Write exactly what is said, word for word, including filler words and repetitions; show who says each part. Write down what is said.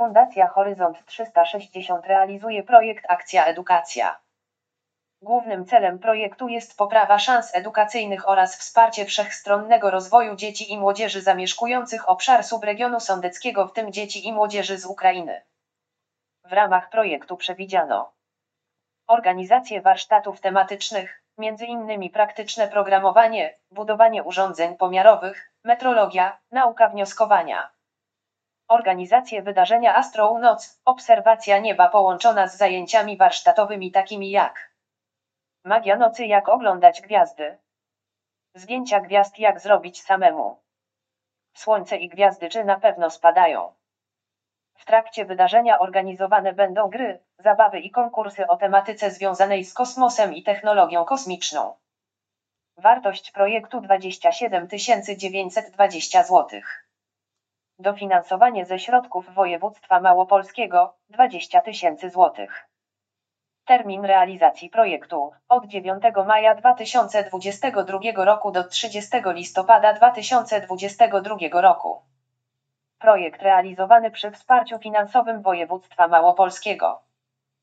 Speaker 1: Fundacja Horyzont trzysta sześćdziesiąt realizuje projekt Akcja Edukacja. Głównym celem projektu jest poprawa szans edukacyjnych oraz wsparcie wszechstronnego rozwoju dzieci i młodzieży zamieszkujących obszar subregionu sądeckiego, w tym dzieci i młodzieży z Ukrainy. W ramach projektu przewidziano organizację warsztatów tematycznych, między innymi praktyczne programowanie, budowanie urządzeń pomiarowych, metrologia, nauka wnioskowania. Organizację wydarzenia Astro-Noc, obserwacja nieba połączona z zajęciami warsztatowymi takimi jak magia nocy, jak oglądać gwiazdy, zdjęcia gwiazd, jak zrobić samemu, słońce i gwiazdy czy na pewno spadają. W trakcie wydarzenia organizowane będą gry, zabawy i konkursy o tematyce związanej z kosmosem i technologią kosmiczną. Wartość projektu dwadzieścia siedem tysięcy dziewięćset dwadzieścia złotych. Dofinansowanie ze środków województwa małopolskiego dwadzieścia tysięcy złotych. Termin realizacji projektu od dziewiątego maja dwa tysiące dwudziestego drugiego roku do trzydziestego listopada dwa tysiące dwudziestego drugiego roku. Projekt realizowany przy wsparciu finansowym województwa małopolskiego.